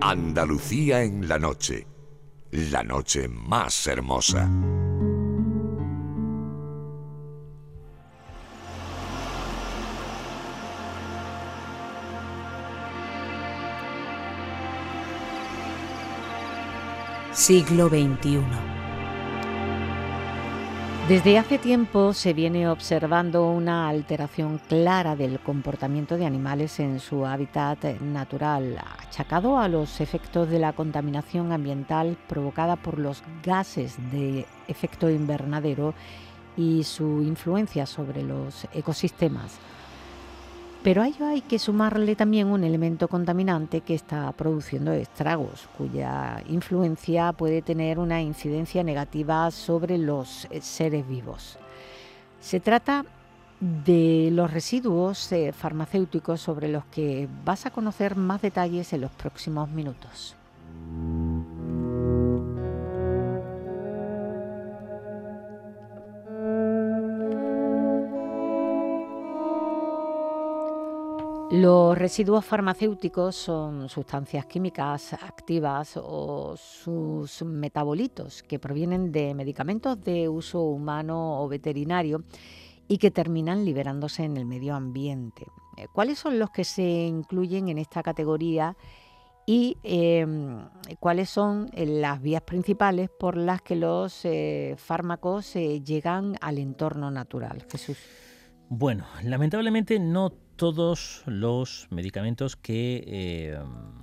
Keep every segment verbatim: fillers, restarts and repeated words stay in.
Andalucía en la noche. La noche más hermosa. Siglo veintiuno. Desde hace tiempo se viene observando una alteración clara del comportamiento de animales en su hábitat natural, achacado a los efectos de la contaminación ambiental provocada por los gases de efecto invernadero y su influencia sobre los ecosistemas. Pero a ello hay que sumarle también un elemento contaminante que está produciendo estragos, cuya influencia puede tener una incidencia negativa sobre los seres vivos. Se trata de los residuos eh, farmacéuticos sobre los que vas a conocer más detalles en los próximos minutos. Los residuos farmacéuticos son sustancias químicas activas o sus metabolitos que provienen de medicamentos de uso humano o veterinario y que terminan liberándose en el medio ambiente. ¿Cuáles son los que se incluyen en esta categoría y eh, cuáles son las vías principales por las que los eh, fármacos eh, llegan al entorno natural? Jesús. Bueno, lamentablemente no todos los medicamentos que eh,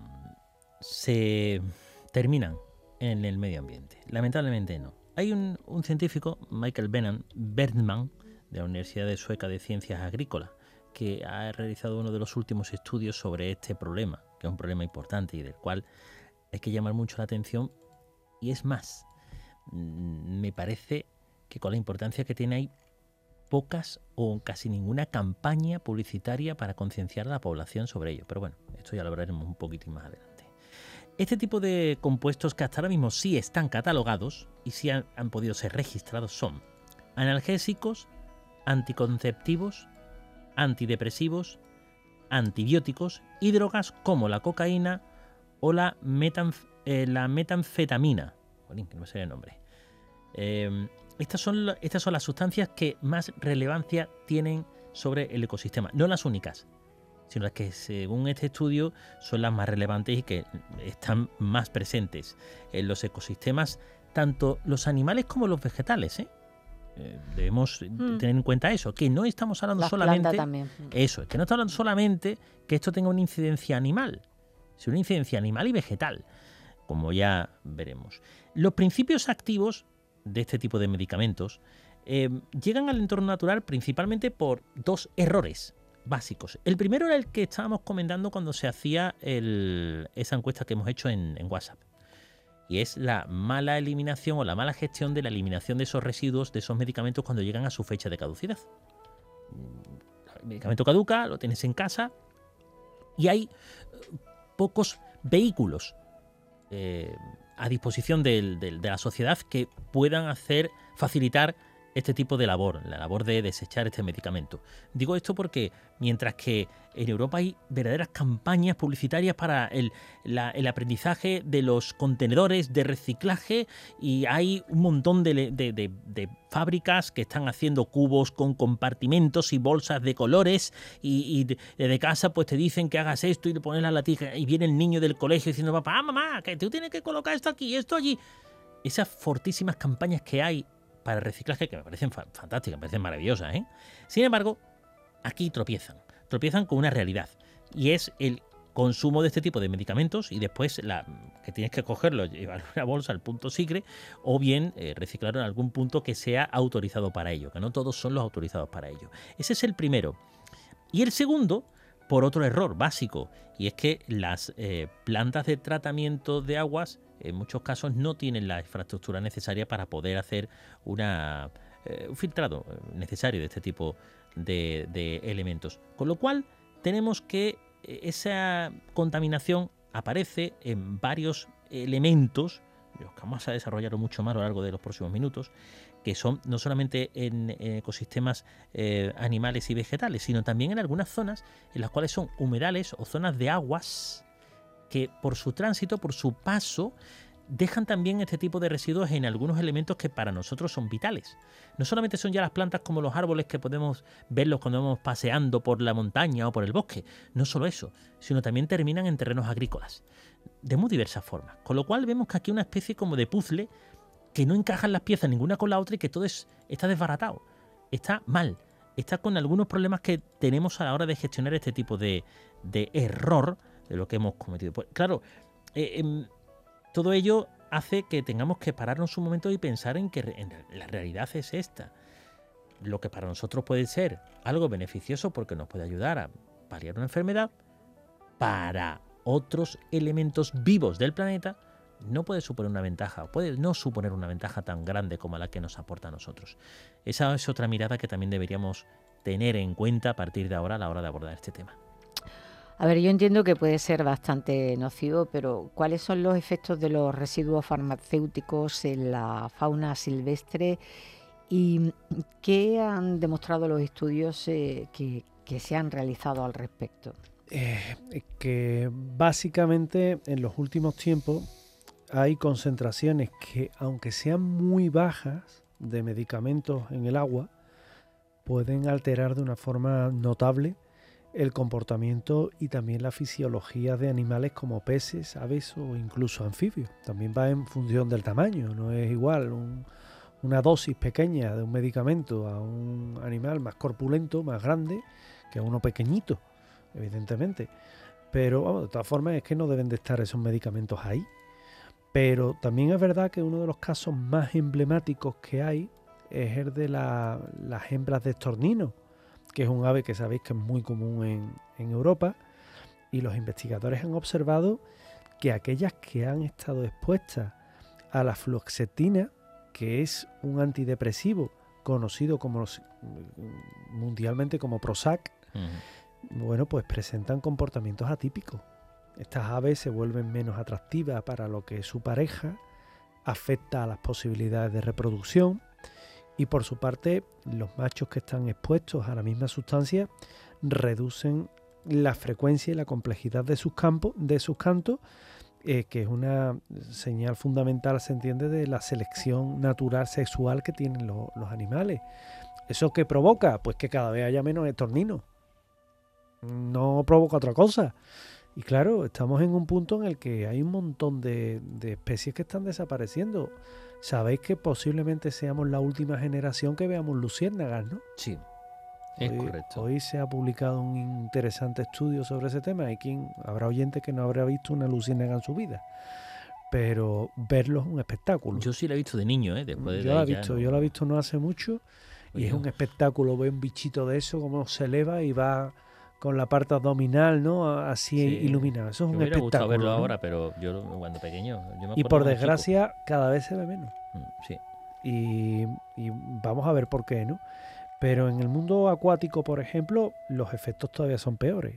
se terminan en el medio ambiente. Lamentablemente no. Hay un, un científico, Michael Benan, Bergman, de la Universidad de Sueca de Ciencias Agrícolas, que ha realizado uno de los últimos estudios sobre este problema, que es un problema importante y del cual hay que llamar mucho la atención. Y es más, me parece que con la importancia que tiene hay pocas o casi ninguna campaña publicitaria para concienciar a la población sobre ello. Pero bueno, esto ya lo hablaremos un poquitín más adelante. Este tipo de compuestos que hasta ahora mismo sí están catalogados y sí han, han podido ser registrados son analgésicos, anticonceptivos, antidepresivos, antibióticos y drogas como la cocaína o la, metanf eh, la metanfetamina. Jolín, que no me sale el nombre. Eh, Estas son, estas son las sustancias que más relevancia tienen sobre el ecosistema. No las únicas, sino las que según este estudio son las más relevantes y que están más presentes en los ecosistemas, tanto los animales como los vegetales, ¿eh? Eh, debemos mm. tener en cuenta eso, que no estamos hablando las solamente... también. Eso, que no estamos hablando solamente que esto tenga una incidencia animal, sino una incidencia animal y vegetal, como ya veremos. Los principios activos de este tipo de medicamentos eh, llegan al entorno natural principalmente por dos errores básicos. El primero era el que estábamos comentando cuando se hacía el, esa encuesta que hemos hecho en, en WhatsApp, y es la mala eliminación o la mala gestión de la eliminación de esos residuos de esos medicamentos cuando llegan a su fecha de caducidad. El medicamento caduca, lo tienes en casa y hay pocos vehículos eh, a disposición del, del, de la sociedad que puedan hacer, facilitar este tipo de labor, la labor de desechar este medicamento. Digo esto porque mientras que en Europa hay verdaderas campañas publicitarias para el, la, el aprendizaje de los contenedores de reciclaje y hay un montón de, de, de, de fábricas que están haciendo cubos con compartimentos y bolsas de colores y, y desde casa pues te dicen que hagas esto y le pones la latija y viene el niño del colegio diciendo papá, mamá, que tú tienes que colocar esto aquí y esto allí. Esas fortísimas campañas que hay para el reciclaje, que me parecen fa fantásticas, me parecen maravillosas, ¿eh? Sin embargo, aquí tropiezan, tropiezan con una realidad, y es el consumo de este tipo de medicamentos y después la, que tienes que cogerlo, llevar una bolsa al punto SIGRE o bien eh, reciclarlo en algún punto que sea autorizado para ello, que no todos son los autorizados para ello. Ese es el primero. Y el segundo, por otro error básico, y es que las eh, plantas de tratamiento de aguas en muchos casos no tienen la infraestructura necesaria para poder hacer una, eh, un filtrado necesario de este tipo de, de elementos. Con lo cual tenemos que esa contaminación aparece en varios elementos, los que vamos a desarrollar mucho más a lo largo de los próximos minutos, que son no solamente en, en ecosistemas eh, animales y vegetales, sino también en algunas zonas en las cuales son humedales o zonas de aguas que por su tránsito, por su paso, dejan también este tipo de residuos en algunos elementos que para nosotros son vitales. No solamente son ya las plantas como los árboles que podemos verlos cuando vamos paseando por la montaña o por el bosque. No solo eso, sino también terminan en terrenos agrícolas, de muy diversas formas. Con lo cual vemos que aquí hay una especie como de puzzle que no encajan las piezas ninguna con la otra y que todo es, está desbaratado, está mal, está con algunos problemas que tenemos a la hora de gestionar este tipo de, de error de lo que hemos cometido. Pues claro, eh, eh, todo ello hace que tengamos que pararnos un momento y pensar en que en la realidad es esta. Lo que para nosotros puede ser algo beneficioso porque nos puede ayudar a paliar una enfermedad, para otros elementos vivos del planeta no puede suponer una ventaja, puede no suponer una ventaja tan grande como la que nos aporta a nosotros. Esa es otra mirada que también deberíamos tener en cuenta a partir de ahora a la hora de abordar este tema. A ver, yo entiendo que puede ser bastante nocivo, pero ¿cuáles son los efectos de los residuos farmacéuticos en la fauna silvestre y qué han demostrado los estudios eh, que, que se han realizado al respecto? Eh, que básicamente en los últimos tiempos hay concentraciones que, aunque sean muy bajas de medicamentos en el agua, pueden alterar de una forma notable el comportamiento y también la fisiología de animales como peces, aves o incluso anfibios. También va en función del tamaño, no es igual un, una dosis pequeña de un medicamento a un animal más corpulento, más grande, que a uno pequeñito, evidentemente. Pero vamos, de todas formas es que no deben de estar esos medicamentos ahí. Pero también es verdad que uno de los casos más emblemáticos que hay es el de la, las hembras de estornino, que es un ave que sabéis que es muy común en, en Europa, y los investigadores han observado que aquellas que han estado expuestas a la fluoxetina, que es un antidepresivo conocido como mundialmente como Prozac, uh-huh. bueno, pues presentan comportamientos atípicos. Estas aves se vuelven menos atractivas para lo que es su pareja, afecta a las posibilidades de reproducción. Y por su parte, los machos que están expuestos a la misma sustancia reducen la frecuencia y la complejidad de sus campos, de sus cantos, eh, que es una señal fundamental, se entiende, de la selección natural sexual que tienen lo, los animales. ¿Eso qué provoca? Pues que cada vez haya menos estorninos. No provoca otra cosa. Y claro, estamos en un punto en el que hay un montón de, de especies que están desapareciendo. Sabéis que posiblemente seamos la última generación que veamos luciérnagas, ¿no? Sí, es hoy, correcto. Hoy se ha publicado un interesante estudio sobre ese tema. Hay quien, habrá oyente que no habrá visto una luciérnaga en su vida. Pero verlo es un espectáculo. Yo sí la he visto de niño, ¿eh? Después de yo la he ya visto, no... yo la he visto no hace mucho. Oye, y es un espectáculo ver un bichito de eso, cómo se eleva y va con la parte abdominal, ¿no? Así sí, iluminada. Eso es un me espectáculo. Me gustado verlo ¿no? ahora, pero yo cuando pequeño... Yo me y por desgracia, chico. cada vez se ve menos. Sí. Y, y vamos a ver por qué, ¿no? Pero en el mundo acuático, por ejemplo, los efectos todavía son peores.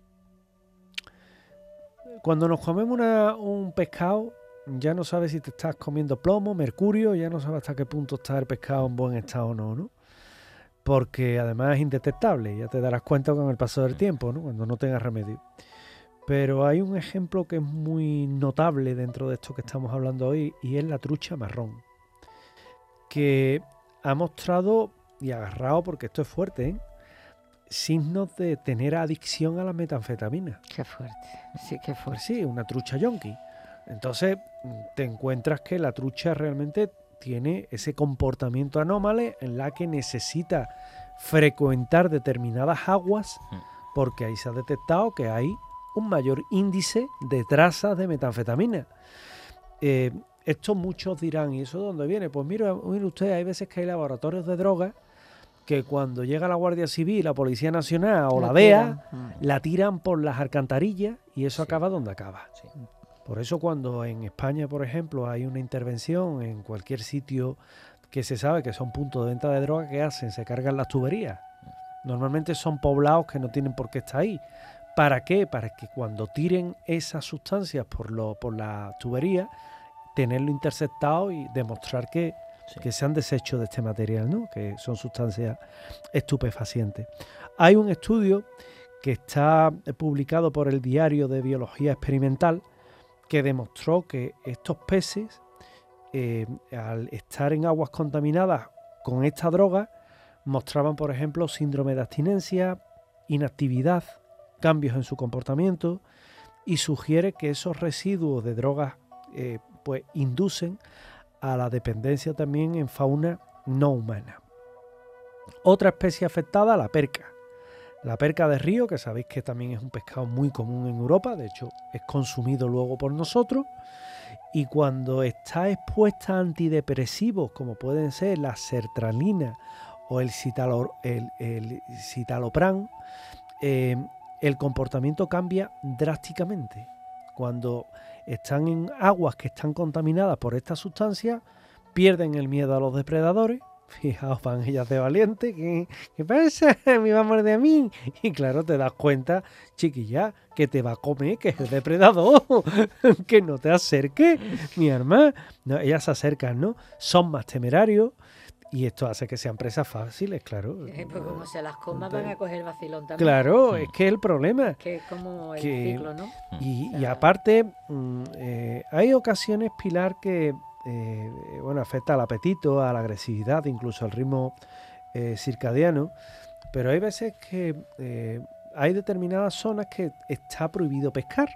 Cuando nos comemos una, un pescado, ya no sabes si te estás comiendo plomo, mercurio, ya no sabes hasta qué punto está el pescado en buen estado o no, ¿no? Porque además es indetectable, ya te darás cuenta con el paso del tiempo, ¿no? Cuando no tengas remedio. Pero hay un ejemplo que es muy notable dentro de esto que estamos hablando hoy, y es la trucha marrón, que ha mostrado y agarrado, porque esto es fuerte, ¿eh? signos de tener adicción a la metanfetamina. Qué fuerte, sí, qué fuerte. Pues sí, una trucha yonki. Entonces te encuentras que la trucha realmente tiene ese comportamiento anómalo en la que necesita frecuentar determinadas aguas, porque ahí se ha detectado que hay un mayor índice de trazas de metanfetamina. Eh, esto muchos dirán, ¿y eso de dónde viene? Pues mira, mire usted, hay veces que hay laboratorios de drogas que cuando llega la Guardia Civil, la Policía Nacional o la, la D E A, la tiran por las alcantarillas y eso sí. acaba donde acaba. Sí. Por eso cuando en España, por ejemplo, hay una intervención en cualquier sitio que se sabe que son puntos de venta de droga, ¿qué hacen? Se cargan las tuberías. Normalmente son poblados que no tienen por qué estar ahí. ¿Para qué? Para que cuando tiren esas sustancias por, lo, por la tubería, tenerlo interceptado y demostrar que, sí. que se han deshecho de este material, ¿no? Que son sustancias estupefacientes. Hay un estudio que está publicado por el Diario de Biología Experimental, que demostró que estos peces, eh, al estar en aguas contaminadas con esta droga, mostraban, por ejemplo, síndrome de abstinencia, inactividad, cambios en su comportamiento, y sugiere que esos residuos de drogas eh, pues inducen a la dependencia también en fauna no humana. Otra especie afectada, la perca. La perca de río, que sabéis que también es un pescado muy común en Europa, de hecho es consumido luego por nosotros, y cuando está expuesta a antidepresivos como pueden ser la sertralina o el, citalo, el, el citalopram, eh, el comportamiento cambia drásticamente. Cuando están en aguas que están contaminadas por esta sustancia, pierden el miedo a los depredadores. Fijaos, van ellas de valiente. ¿Qué, ¿Qué pasa? ¿Me va a morder a mí? Y claro, te das cuenta, chiquilla, que te va a comer, que es el depredador. Que no te acerques, mi hermana. No, ellas se acercan, ¿no? Son más temerarios. Y esto hace que sean presas fáciles, claro. Eh, pues como se las coman van a coger vacilón también. Claro, es que es el problema. Que es como el que, ciclo, ¿no? Y, O sea, y aparte, mmm, eh, hay ocasiones, Pilar, que eh, bueno, afecta al apetito, a la agresividad, incluso al ritmo eh, circadiano. Pero hay veces que eh, hay determinadas zonas que está prohibido pescar.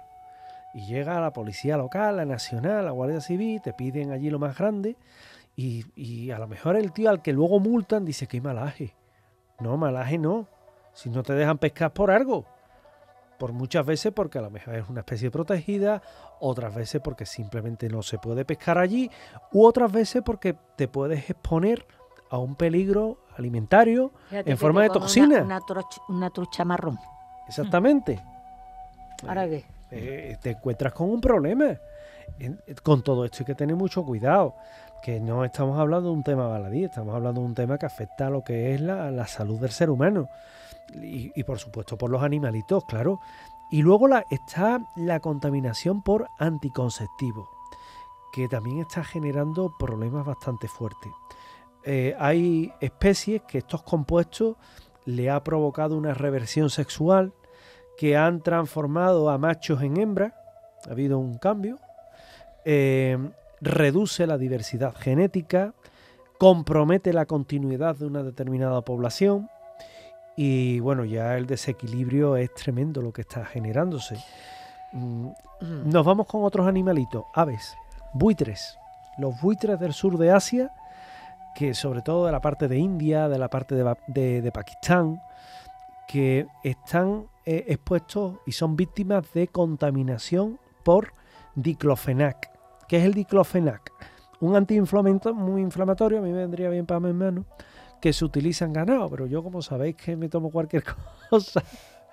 Y llega la policía local, la nacional, la Guardia Civil, te piden allí lo más grande. Y, y a lo mejor el tío al que luego multan dice que hay malaje. No, malaje no. Si no te dejan pescar por algo. Por muchas veces porque a lo mejor es una especie protegida, otras veces porque simplemente no se puede pescar allí, u otras veces porque te puedes exponer a un peligro alimentario fíjate en que forma te de come toxina. Una, una, troch- una trucha marrón. Exactamente. ¿Ahora qué? Eh, te encuentras con un problema. En- con todo esto hay que tener mucho cuidado. Que no estamos hablando de un tema baladí, estamos hablando de un tema que afecta a lo que es la, la salud del ser humano. Y, y por supuesto por los animalitos, claro. Y luego la, está la contaminación por anticonceptivos, que también está generando problemas bastante fuertes. Eh, hay especies que estos compuestos le ha provocado una reversión sexual, que han transformado a machos en hembras, ha habido un cambio, eh, reduce la diversidad genética, compromete la continuidad de una determinada población. Y bueno, ya el desequilibrio es tremendo lo que está generándose. Nos vamos con otros animalitos, aves, buitres. Los buitres del sur de Asia, que sobre todo de la parte de India, de la parte de, de, de Pakistán, que están eh, expuestos y son víctimas de contaminación por diclofenac. ¿Qué es el diclofenac? Un antiinflamatorio muy inflamatorio, a mí me vendría bien para mis manos, que se utiliza en ganado, pero yo, como sabéis que me tomo cualquier cosa,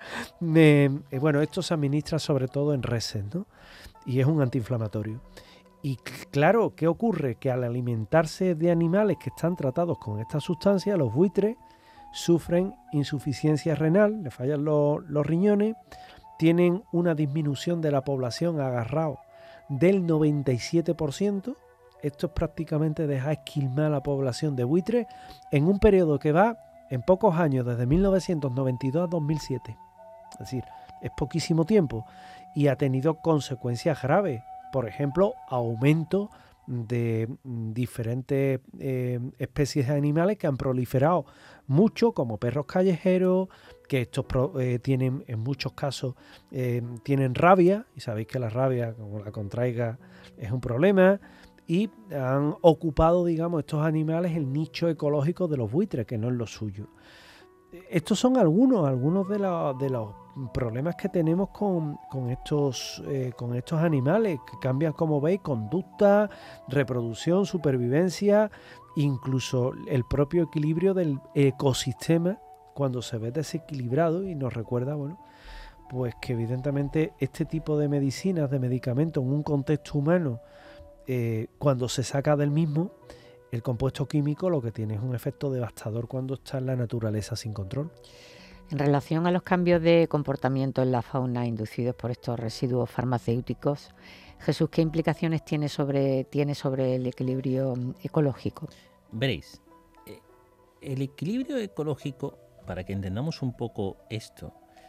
me, eh, bueno, esto se administra sobre todo en reses, ¿no? Y es un antiinflamatorio. Y claro, ¿qué ocurre? Que al alimentarse de animales que están tratados con esta sustancia, los buitres sufren insuficiencia renal, le fallan los, los riñones, tienen una disminución de la población agarrado del noventa y siete por ciento. Esto es prácticamente dejar esquilmar a la población de buitres en un periodo que va en pocos años, desde mil novecientos noventa y dos a dos mil siete. Es decir, es poquísimo tiempo y ha tenido consecuencias graves. Por ejemplo, aumento de diferentes eh, especies de animales que han proliferado mucho, como perros callejeros, que estos pro, eh, tienen en muchos casos eh, tienen rabia, y sabéis que la rabia, como la contraiga, es un problema. Y han ocupado, digamos, estos animales el nicho ecológico de los buitres, que no es lo suyo. Estos son algunos, algunos de, la, de los problemas que tenemos con, con, estos, eh, con estos animales, que cambian, como veis, conducta, reproducción, supervivencia, incluso el propio equilibrio del ecosistema cuando se ve desequilibrado, y nos recuerda, bueno, pues que evidentemente este tipo de medicinas, de medicamentos en un contexto humano, Eh, cuando se saca del mismo, el compuesto químico lo que tiene es un efecto devastador cuando está en la naturaleza sin control. En relación a los cambios de comportamiento en la fauna inducidos por estos residuos farmacéuticos, Jesús, ¿qué implicaciones tiene sobre, tiene sobre el equilibrio ecológico? Veréis, el equilibrio ecológico, para que entendamos un poco esto,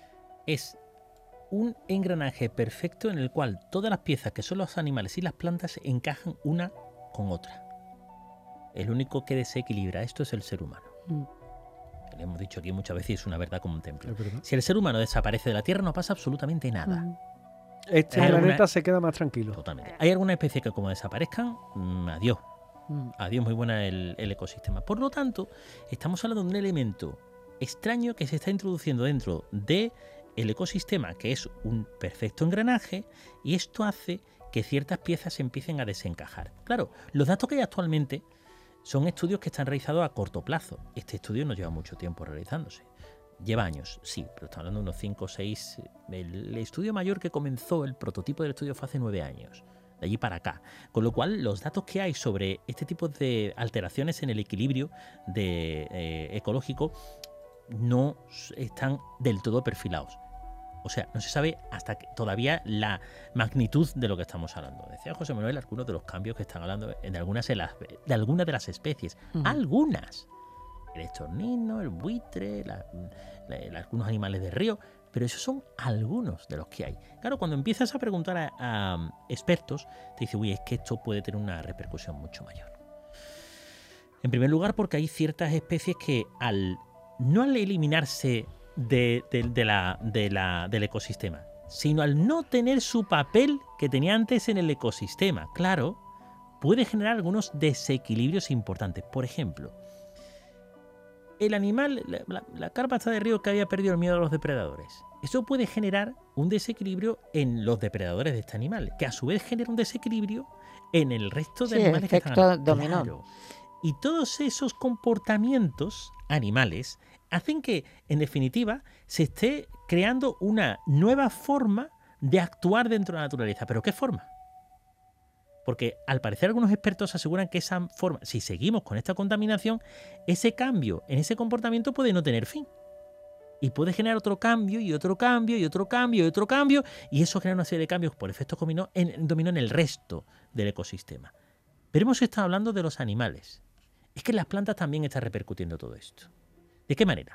es un engranaje perfecto en el cual todas las piezas que son los animales y las plantas encajan una con otra. El único que desequilibra esto es el ser humano. Mm. Le hemos dicho aquí muchas veces y es una verdad como un templo. Si el ser humano desaparece de la Tierra no pasa absolutamente nada. Mm. Este planeta alguna... se queda más tranquilo. Totalmente. Hay algunas especies que como desaparezcan, mmm, adiós. Mm. Adiós, muy buena el, el ecosistema. Por lo tanto, estamos hablando de un elemento extraño que se está introduciendo dentro del ecosistema, que es un perfecto engranaje, y esto hace que ciertas piezas se empiecen a desencajar. Claro, los datos que hay actualmente son estudios que están realizados a corto plazo. Este estudio no lleva mucho tiempo realizándose. Lleva años, sí, pero estamos hablando de unos cinco o seis. El estudio mayor que comenzó, el prototipo del estudio fue hace nueve años, de allí para acá. Con lo cual, los datos que hay sobre este tipo de alteraciones en el equilibrio de, eh, ecológico no están del todo perfilados. O sea, no se sabe hasta que todavía la magnitud de lo que estamos hablando. Decía José Manuel algunos de los cambios que están hablando de algunas de las, de algunas de las especies. Uh-huh. Algunas. El estornino, el buitre, la, la, la, algunos animales de río. Pero esos son algunos de los que hay. Claro, cuando empiezas a preguntar a, a expertos, te dicen, uy, es que esto puede tener una repercusión mucho mayor. En primer lugar, porque hay ciertas especies que al no al eliminarse De, de, de la, de la, del ecosistema, sino al no tener su papel que tenía antes en el ecosistema, claro, puede generar algunos desequilibrios importantes. Por ejemplo, el animal, la, la, la carpa de río que había perdido el miedo a los depredadores, eso puede generar un desequilibrio en los depredadores de este animal, que a su vez genera un desequilibrio en el resto de sí, animales que están efecto dominó. Claro. Y todos esos comportamientos animales hacen que, en definitiva, se esté creando una nueva forma de actuar dentro de la naturaleza. ¿Pero qué forma? Porque, al parecer, algunos expertos aseguran que esa forma, si seguimos con esta contaminación, ese cambio en ese comportamiento puede no tener fin. Y puede generar otro cambio, y otro cambio, y otro cambio, y otro cambio, y eso genera una serie de cambios por efecto dominó en, dominó en el resto del ecosistema. Pero hemos estado hablando de los animales. Es que en las plantas también está repercutiendo todo esto. ¿De qué manera?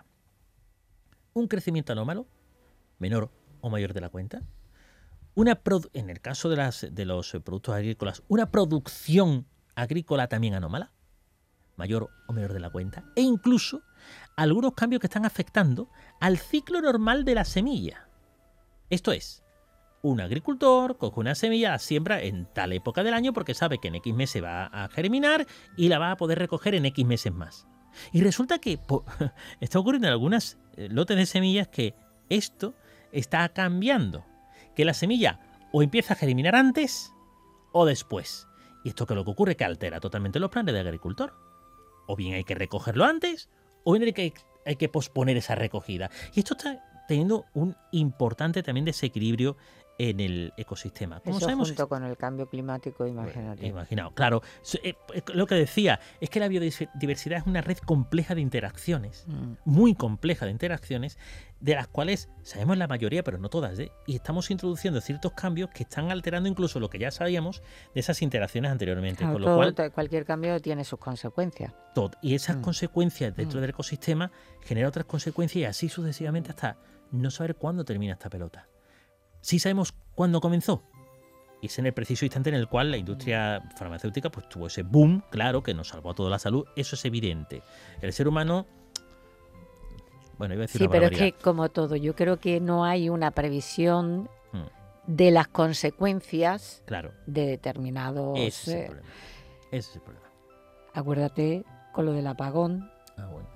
Un crecimiento anómalo, menor o mayor de la cuenta. Una produ- en el caso de, las, de los productos agrícolas, una producción agrícola también anómala, mayor o menor de la cuenta. E incluso algunos cambios que están afectando al ciclo normal de la semilla. Esto es, un agricultor coge una semilla, la siembra en tal época del año porque sabe que en X meses va a germinar y la va a poder recoger en X meses más. Y resulta que po, está ocurriendo en algunas lotes de semillas que esto está cambiando. Que la semilla o empieza a germinar antes o después. Y esto que lo que ocurre es que altera totalmente los planes del agricultor. O bien hay que recogerlo antes o bien hay que, hay que posponer esa recogida. Y esto está teniendo un importante también desequilibrio en el ecosistema. Como Eso sabemos, junto con el cambio climático, imagínate. Imaginaos, claro. Lo que decía es que la biodiversidad es una red compleja de interacciones, mm. muy compleja de interacciones, de las cuales sabemos la mayoría, pero no todas, ¿eh? Y estamos introduciendo ciertos cambios que están alterando incluso lo que ya sabíamos de esas interacciones anteriormente. Claro, con todo, lo cual, cualquier cambio tiene sus consecuencias. Todo, y esas mm. consecuencias dentro mm. del ecosistema generan otras consecuencias y así sucesivamente hasta no saber cuándo termina esta pelota. Sí sabemos cuándo comenzó. Y es en el preciso instante en el cual la industria farmacéutica pues tuvo ese boom, claro, que nos salvó a toda la salud. Eso es evidente. El ser humano... Bueno, iba a decir sí, una pero barbaridad. es que, como todo, yo creo que no hay una previsión hmm. de las consecuencias claro. de determinados... Ese es el problema. Ese es el problema. Acuérdate con lo del apagón. Ah, bueno.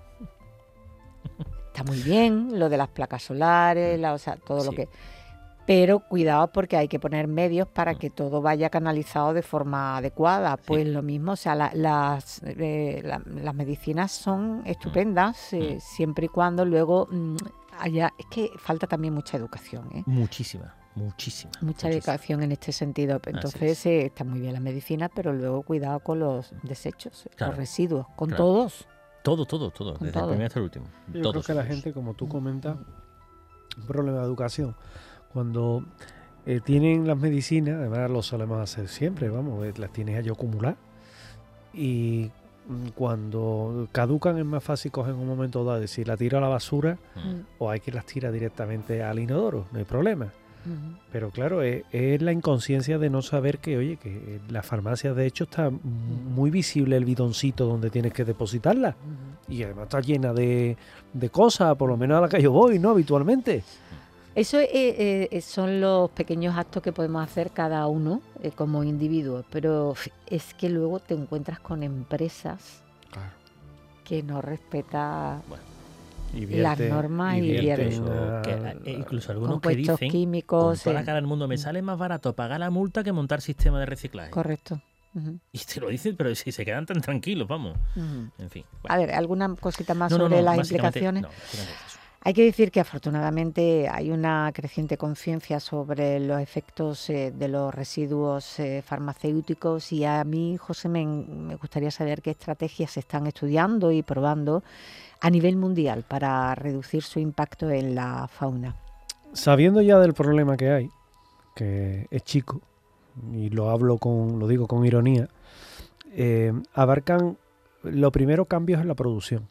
Está muy bien, lo de las placas solares, la, o sea, todo sí. lo que... Pero cuidado porque hay que poner medios para que todo vaya canalizado de forma adecuada. Pues sí. Lo mismo, o sea, la, las, eh, la, las medicinas son estupendas, eh, siempre y cuando luego mmm, haya... Es que falta también mucha educación, ¿eh? Muchísima, muchísima. Mucha muchísima. educación en este sentido. Entonces eh, está muy bien la medicina, pero luego cuidado con los desechos, claro. los residuos, con claro. todos. Todo, todo, todo, con desde todo. el primer hasta el último. Yo Todos creo que la ellos. gente, como tú comentas, un problema de educación. Cuando eh, tienen las medicinas, además lo solemos hacer siempre, vamos, las tienes allí acumuladas y cuando caducan es más fácil coger en un momento dado, decir, la tiro a la basura Mm. o hay que las tira directamente al inodoro, no hay problema. Ujú. Pero claro, es, es la inconsciencia de no saber que, oye, que en las farmacias de hecho está muy visible el bidoncito donde tienes que depositarla. Ujú. Y además está llena de, de cosas, por lo menos a la que yo voy, ¿no? Habitualmente. Eso eh, eh, son los pequeños actos que podemos hacer cada uno eh, como individuo, pero f- es que luego te encuentras con empresas Claro. que no respetan Y las vierte- normas y vierte vierten. Incluso, a- que, eh, incluso algunos que compuestos dicen, con químicos. toda la eh, cara del mundo, me sale más barato pagar la multa que montar sistema de reciclaje. correcto. Ujú, Y te lo dicen, pero si se quedan tan tranquilos, vamos. ujú. En fin. A ver, ¿alguna cosita más No, no, sobre no, las básicamente- implicaciones? no, básicamente es eso. Hay que decir que afortunadamente hay una creciente conciencia sobre los efectos eh, de los residuos eh, farmacéuticos y a mí, José, me, me gustaría saber qué estrategias se están estudiando y probando a nivel mundial para reducir su impacto en la fauna. Sabiendo ya del problema que hay, que es chico, y lo hablo con, lo digo con ironía, eh, abarcan lo primero cambios en la producción.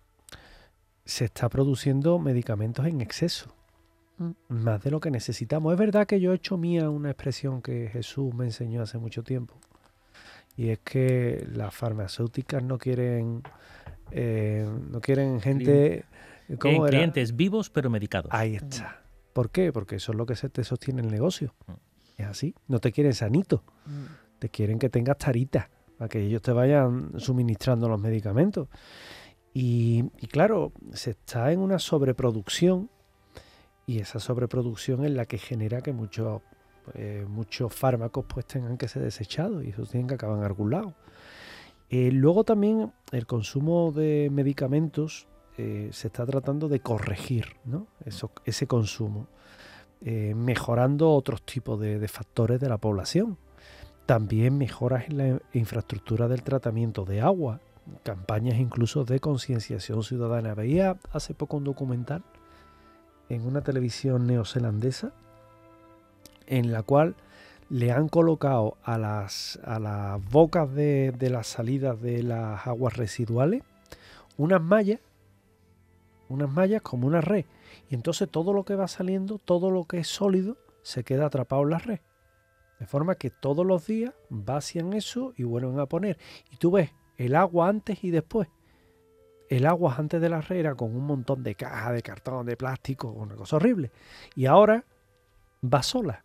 Se está produciendo medicamentos en exceso, Mm. más de lo que necesitamos. Es verdad que yo he hecho mía una expresión que Jesús me enseñó hace mucho tiempo, y es que las farmacéuticas no quieren, eh, no quieren gente, Quieren ¿cómo era? clientes vivos pero medicados. Ahí está. ¿Por qué? Porque eso es lo que se te sostiene el negocio. Mm. Es así. No te quieren sanito, te quieren que tengas taritas para que ellos te vayan suministrando los medicamentos. Y, y claro, se está en una sobreproducción y esa sobreproducción es la que genera que muchos eh, muchos fármacos pues tengan que ser desechados y esos tienen que acabar en algún lado. Eh, luego también el consumo de medicamentos eh, se está tratando de corregir, ¿no? Eso, ese consumo, eh, mejorando otros tipos de, de factores de la población. También mejoras en la infraestructura del tratamiento de agua, campañas incluso de concienciación ciudadana. Veía hace poco un documental en una televisión neozelandesa en la cual le han colocado a las, a las bocas de, de las salidas de las aguas residuales unas mallas, unas mallas como una red. Y entonces todo lo que va saliendo, todo lo que es sólido, se queda atrapado en la red. De forma que todos los días vacían eso y vuelven a poner. Y tú ves el agua antes y después. El agua antes de la red era con un montón de cajas, de cartón, de plástico, una cosa horrible. Y ahora va sola.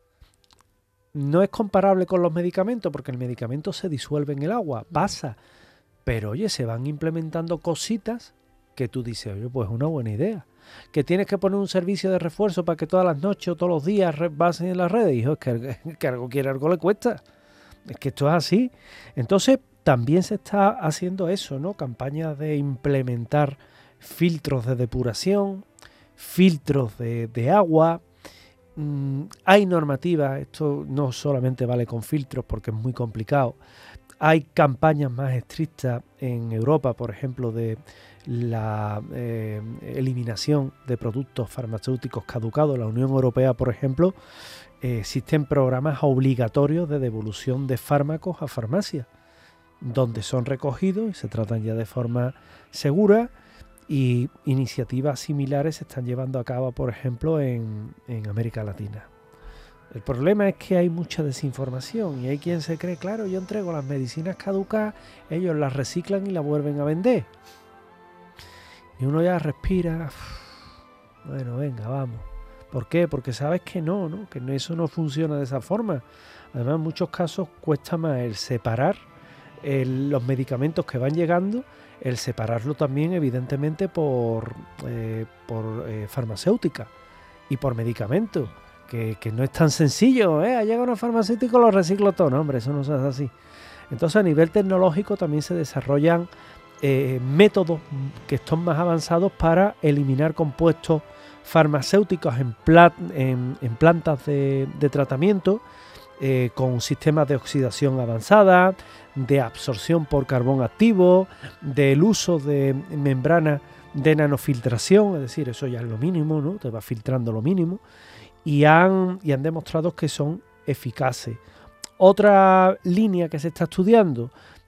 No es comparable con los medicamentos porque el medicamento se disuelve en el agua, pasa. Pero oye, se van implementando cositas que tú dices, oye, pues es una buena idea. Que tienes que poner un servicio de refuerzo para que todas las noches o todos los días basen en las redes. Hijo, es que, que algo quiere, algo le cuesta. Es que esto es así. Entonces, también se está haciendo eso, ¿no? Campañas de implementar filtros de depuración, filtros de, de agua. Mm, hay normativas, esto no solamente vale con filtros porque es muy complicado. Hay campañas más estrictas en Europa, por ejemplo, de la eh, eliminación de productos farmacéuticos caducados. La Unión Europea, por ejemplo, eh, existen programas obligatorios de devolución de fármacos a farmacias, donde son recogidos y se tratan ya de forma segura, y iniciativas similares se están llevando a cabo, por ejemplo, en, en América Latina. El problema es que hay mucha desinformación y hay quien se cree, claro, yo entrego las medicinas caducadas, ellos las reciclan y las vuelven a vender. Y uno ya respira, bueno, venga, vamos. ¿Por qué? Porque sabes que no, ¿no? Que eso no funciona de esa forma. Además, en muchos casos cuesta más el separar el, los medicamentos que van llegando, el separarlo también, evidentemente, por, eh, por eh, farmacéutica y por medicamentos. Que, que no es tan sencillo, ¿eh? Llega una farmacéutica y lo reciclo todo. No, hombre, eso no se hace así. Entonces, a nivel tecnológico también se desarrollan eh, métodos que están más avanzados para eliminar compuestos farmacéuticos en, plat, en, en plantas de, de tratamiento, eh, con sistemas de oxidación avanzada, de absorción por carbón activo, del uso de membranas de nanofiltración, es decir, eso ya es lo mínimo, ¿no? Te va filtrando lo mínimo. Y han, y han demostrado que son eficaces. Otra línea que se está estudiando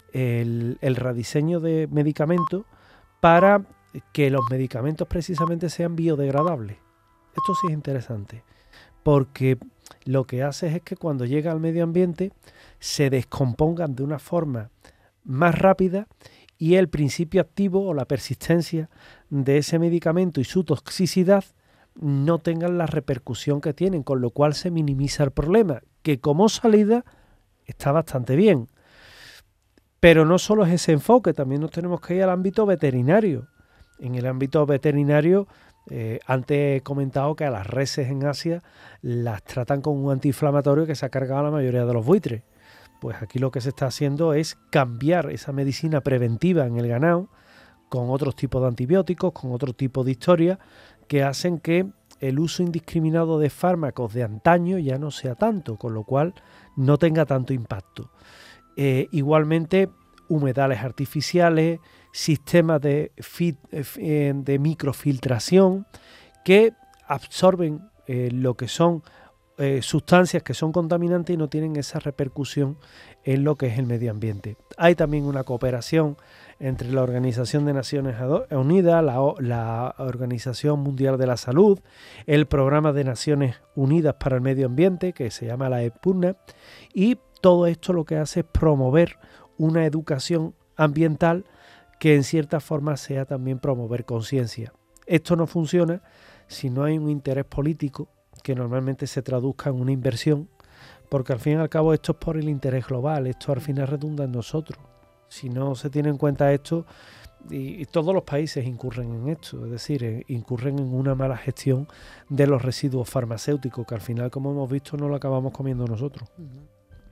el, el rediseño de medicamentos para que los medicamentos precisamente sean biodegradables. Esto sí es interesante, porque lo que hace es que cuando llega al medio ambiente se descompongan de una forma más rápida y el principio activo o la persistencia de ese medicamento y su toxicidad no tengan la repercusión que tienen, con lo cual se minimiza el problema, que como salida está bastante bien. Pero no solo es ese enfoque, también nos tenemos que ir al ámbito veterinario. En el ámbito veterinario, eh, antes he comentado que a las reses en Asia las tratan con un antiinflamatorio que se ha cargado a la mayoría de los buitres. Pues aquí lo que se está haciendo es cambiar esa medicina preventiva en el ganado con otros tipos de antibióticos, con otro tipo de historias que hacen que el uso indiscriminado de fármacos de antaño ya no sea tanto, con lo cual no tenga tanto impacto. Eh, igualmente, humedales artificiales, sistemas de, fit, eh, de microfiltración que absorben eh, lo que son eh, sustancias que son contaminantes y no tienen esa repercusión en lo que es el medio ambiente. Hay también una cooperación entre la Organización de Naciones Unidas, la, la Organización Mundial de la Salud, el Programa de Naciones Unidas para el Medio Ambiente, que se llama la EPUNA, y todo esto lo que hace es promover una educación ambiental que en cierta forma sea también promover conciencia. Esto no funciona si no hay un interés político que normalmente se traduzca en una inversión, porque al fin y al cabo esto es por el interés global, esto al final redunda en nosotros. Si no se tiene en cuenta esto, y, y todos los países incurren en esto, es decir, eh, incurren en una mala gestión de los residuos farmacéuticos, que al final, como hemos visto, no lo acabamos comiendo nosotros. Uh-huh.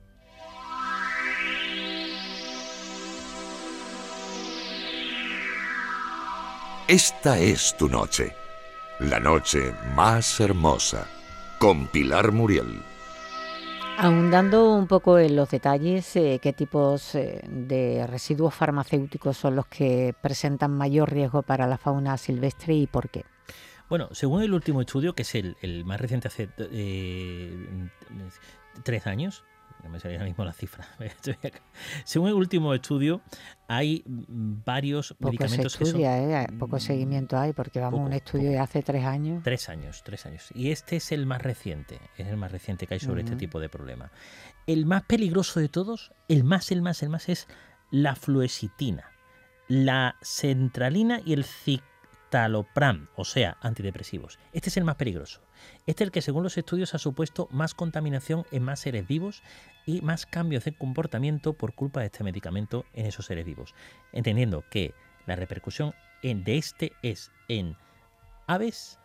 Esta es tu noche, la noche más hermosa, con Pilar Muriel. Ahondando un poco en los detalles, eh, ¿qué tipos eh, de residuos farmacéuticos son los que presentan mayor riesgo para la fauna silvestre y por qué? Bueno, según el último estudio, que es el, el más reciente hace eh, tres años, no me sabía ahora mismo la cifra. Según el último estudio, hay varios poco medicamentos se estudia, que son... ¿eh? Poco seguimiento hay, porque vamos, poco, un estudio poco. de hace tres años. Tres años, tres años. Y este es el más reciente, es el más reciente que hay sobre uh-huh. este tipo de problema. El más peligroso de todos, el más, el más, el más, es la fluoxetina, la centralina y el citalopram, o sea, antidepresivos. Este es el más peligroso. Este es el que, según los estudios, ha supuesto más contaminación en más seres vivos y más cambios de comportamiento por culpa de este medicamento en esos seres vivos. Entendiendo que la repercusión en, de este es en aves,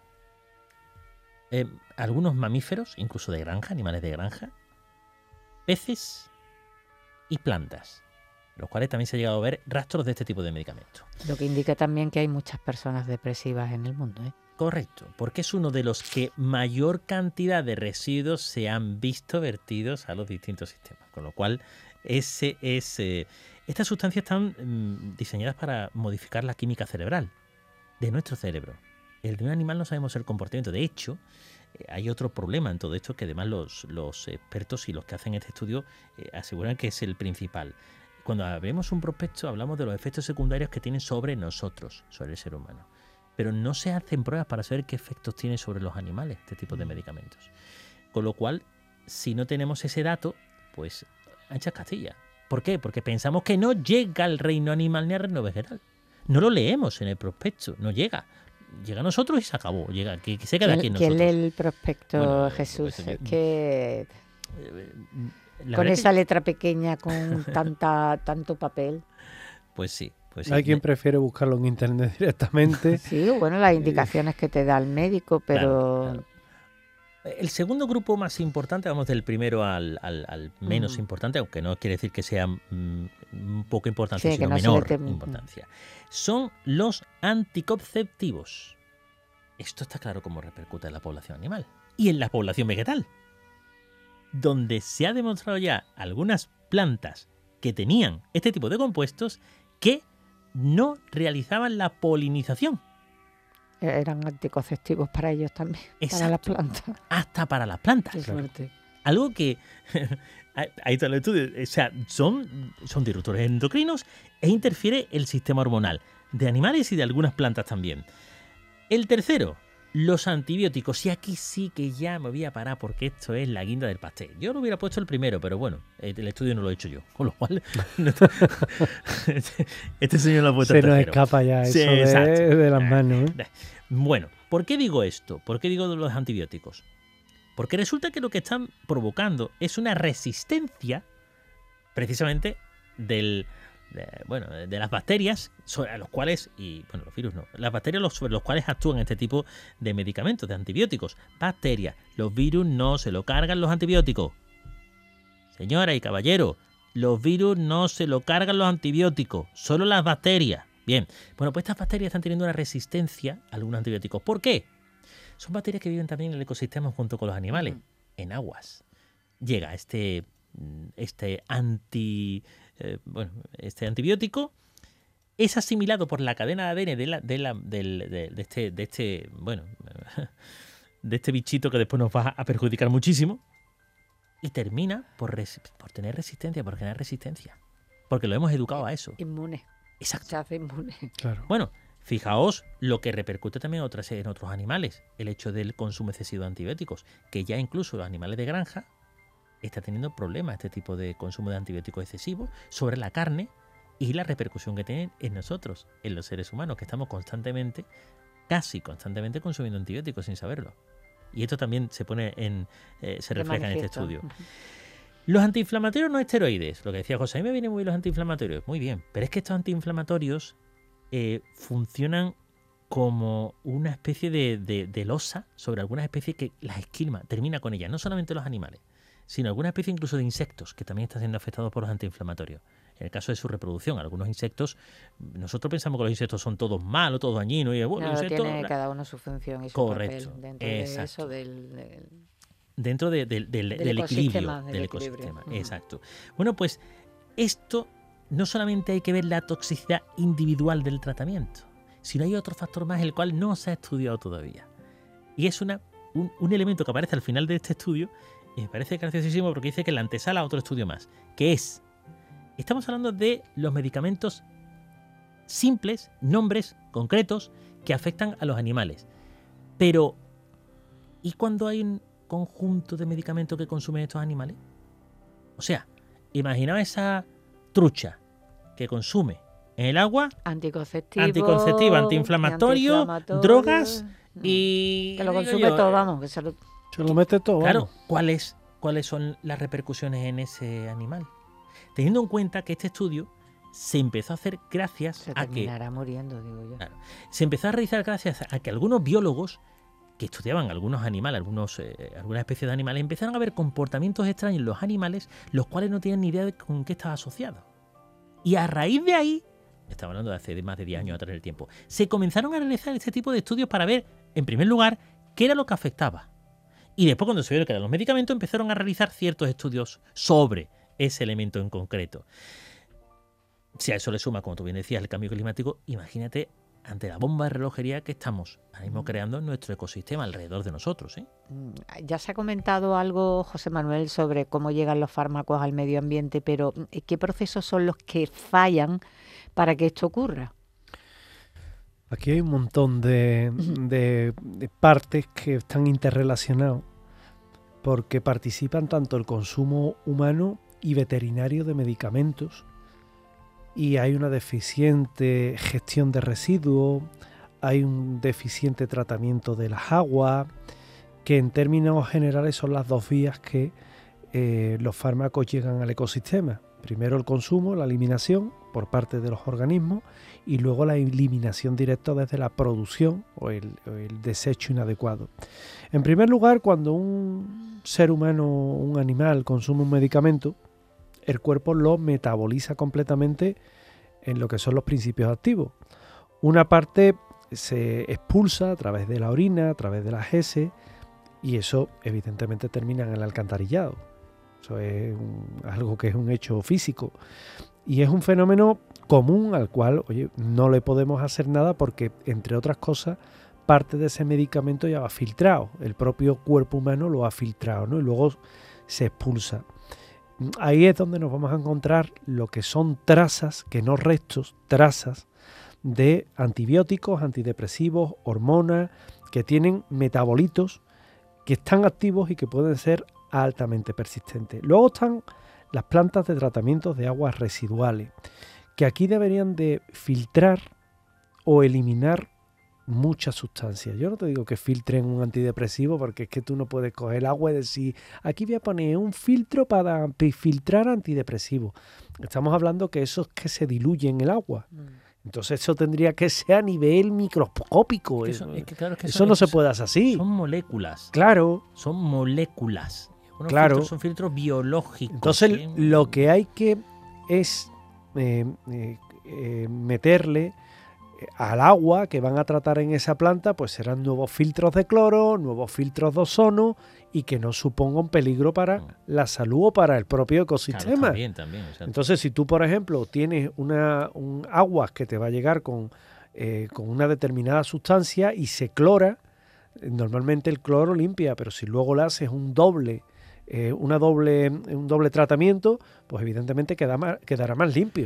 eh, algunos mamíferos, incluso de granja, animales de granja, peces y plantas, los cuales también se ha llegado a ver rastros de este tipo de medicamentos. Lo que indica también que hay muchas personas depresivas en el mundo, ¿eh? Correcto, porque es uno de los que mayor cantidad de residuos se han visto vertidos a los distintos sistemas, con lo cual ese es, eh, estas sustancias están mm, diseñadas para modificar la química cerebral de nuestro cerebro. El de un animal no sabemos el comportamiento. De hecho, eh, hay otro problema en todo esto que además los, los expertos y los que hacen este estudio eh, aseguran que es el principal. Cuando vemos un prospecto hablamos de los efectos secundarios que tienen sobre nosotros, sobre el ser humano. Pero no se hacen pruebas para saber qué efectos tiene sobre los animales este tipo de medicamentos. Con lo cual, si no tenemos ese dato, pues anchas Castilla. ¿Por qué? Porque pensamos que no llega al reino animal ni al reino vegetal. No lo leemos en el prospecto, no llega. Llega a nosotros y se acabó. Llega, que, que se queda aquí en nosotros. ¿Quién lee el prospecto, bueno, Jesús? Pues, que con esa que... letra pequeña, con tanta tanto papel. Pues sí. Pues sí. Hay quien prefiere buscarlo en internet directamente. Sí, bueno, las indicaciones que te da el médico, pero... Claro, claro. El segundo grupo más importante, vamos del primero al, al, al menos uh-huh. importante, aunque no quiere decir que sea mm, un poco importante, sí, sino no menor te... importancia, son los anticonceptivos. Esto está claro cómo repercute en la población animal y en la población vegetal, donde se ha demostrado ya algunas plantas que tenían este tipo de compuestos que no realizaban la polinización. Eran anticonceptivos para ellos también. Exacto. Para las plantas. Hasta para las plantas. Qué suerte. Algo que... Ahí está el estudio. O sea, son, son disruptores endocrinos e interfiere el sistema hormonal de animales y de algunas plantas también. El tercero, los antibióticos. Y aquí sí que ya me voy a parar porque esto es la guinda del pastel. Yo lo hubiera puesto el primero, pero bueno, el estudio no lo he hecho yo. Con lo cual, este, este señor lo ha puesto Se el nos tercero. escapa ya Sí, eso de, exacto. de las manos. ¿eh? Bueno, ¿por qué digo esto? ¿Por qué digo de los antibióticos? Porque resulta que lo que están provocando es una resistencia precisamente del, de, bueno, de las bacterias sobre los cuales, y bueno, los virus no, las bacterias los, sobre los cuales actúan este tipo de medicamentos, de antibióticos. Bacterias, los virus no se lo cargan los antibióticos. Señora y caballero, los virus no se lo cargan los antibióticos, solo las bacterias. Bien, bueno, pues estas bacterias están teniendo una resistencia a algunos antibióticos. ¿Por qué? Son bacterias que viven también en el ecosistema junto con los animales, en aguas. Llega este, este, anti, eh, bueno, este antibiótico, es asimilado por la cadena de A D N de, la, de, la, del, de, de, este, de, este, bueno, de este bichito que después nos va a perjudicar muchísimo, y termina por, res, por tener resistencia, por generar resistencia. Porque lo hemos educado a eso. Inmune. Exacto. Se hace inmune. Claro. Bueno, fijaos lo que repercute también en, otras, en otros animales, el hecho del consumo excesivo de antibióticos, que ya incluso los animales de granja están teniendo problemas este tipo de consumo de antibióticos excesivos sobre la carne y la repercusión que tienen en nosotros, en los seres humanos, que estamos constantemente, casi constantemente consumiendo antibióticos sin saberlo. Y esto también se pone en, eh, se refleja en este estudio. Los antiinflamatorios no esteroides, lo que decía José, a mí me vienen muy bien los antiinflamatorios, muy bien, pero es que estos antiinflamatorios eh, funcionan como una especie de, de, de losa sobre algunas especies que las esquilma, termina con ellas, no solamente los animales, sino alguna especie incluso de insectos que también están siendo afectados por los antiinflamatorios. En el caso de su reproducción, algunos insectos, nosotros pensamos que los insectos son todos malos, todos dañinos. Y, bueno, no, insectos, tiene cada uno su función y su correcto, papel dentro exacto. de eso del... del... dentro de, de, de, del, del equilibrio del, del ecosistema. Equilibrio. Exacto. Bueno, pues esto no solamente hay que ver la toxicidad individual del tratamiento, sino hay otro factor más el cual no se ha estudiado todavía. Y es una, un, un elemento que aparece al final de este estudio y me parece graciosísimo porque dice que la antesala a otro estudio más, que es, estamos hablando de los medicamentos simples, nombres concretos que afectan a los animales. Pero, ¿y cuando hay un conjunto de medicamentos que consumen estos animales? O sea, imaginaos esa trucha que consume en el agua anticonceptivo, anticonceptivo, antiinflamatorio, antiinflamatorio drogas y... Que lo consume yo, todo, vamos. Que se lo, se lo mete todo. Claro, vamos. ¿cuáles, ¿cuáles son las repercusiones en ese animal? Teniendo en cuenta que este estudio se empezó a hacer gracias se a que... Se terminará muriendo, digo yo. Claro, se empezó a realizar gracias a que algunos biólogos que estudiaban algunos animales, algunos, eh, algunas especies de animales, empezaron a ver comportamientos extraños en los animales, los cuales no tienen ni idea de con qué estaba asociado. Y a raíz de ahí, estamos hablando de hace más de diez años atrás en el tiempo, se comenzaron a realizar este tipo de estudios para ver, en primer lugar, qué era lo que afectaba. Y después, cuando se vieron que eran los medicamentos, empezaron a realizar ciertos estudios sobre ese elemento en concreto. Si a eso le suma, como tú bien decías, el cambio climático, imagínate ante la bomba de relojería que estamos ahora mismo creando en nuestro ecosistema alrededor de nosotros, ¿eh? Ya se ha comentado algo, José Manuel, sobre cómo llegan los fármacos al medio ambiente, pero ¿qué procesos son los que fallan para que esto ocurra? Aquí hay un montón de, de, de partes que están interrelacionadas porque participan tanto el consumo humano y veterinario de medicamentos, y hay una deficiente gestión de residuos, hay un deficiente tratamiento de las aguas, que en términos generales son las dos vías que eh, los fármacos llegan al ecosistema. Primero el consumo, la eliminación por parte de los organismos, y luego la eliminación directa desde la producción o el, o el desecho inadecuado. En primer lugar, cuando un ser humano, un animal, consume un medicamento, el cuerpo lo metaboliza completamente en lo que son los principios activos. Una parte se expulsa a través de la orina, a través de las heces, y eso evidentemente termina en el alcantarillado. Eso es un, algo que es un hecho físico. Y es un fenómeno común al cual, oye, no le podemos hacer nada porque, entre otras cosas, parte de ese medicamento ya va filtrado. El propio cuerpo humano lo ha filtrado, ¿no? Y luego se expulsa. Ahí es donde nos vamos a encontrar lo que son trazas, que no restos, trazas de antibióticos, antidepresivos, hormonas, que tienen metabolitos que están activos y que pueden ser altamente persistentes. Luego están las plantas de tratamiento de aguas residuales, que aquí deberían de filtrar o eliminar muchas sustancias. Yo no te digo que filtren un antidepresivo, porque es que tú no puedes coger el agua y decir, aquí voy a poner un filtro para filtrar antidepresivos. Estamos hablando que eso es que se diluye en el agua. Mm. Entonces eso tendría que ser a nivel microscópico. Es que eso, es que claro, es que eso, eso no se puede hacer así. Son moléculas. Claro. Son moléculas. Unos claro. Filtros son filtros biológicos. Entonces ¿sí? Lo que hay que es eh, eh, eh, meterle al agua que van a tratar en esa planta, pues serán nuevos filtros de cloro, nuevos filtros de ozono, y que no supongan peligro para no. la salud o para el propio ecosistema. Claro, también, también, Entonces, si tú, por ejemplo, tienes una un agua que te va a llegar con, eh, con una determinada sustancia y se clora, normalmente el cloro limpia, pero si luego le haces un doble, eh, una doble, un doble tratamiento, pues evidentemente queda más, quedará más limpio.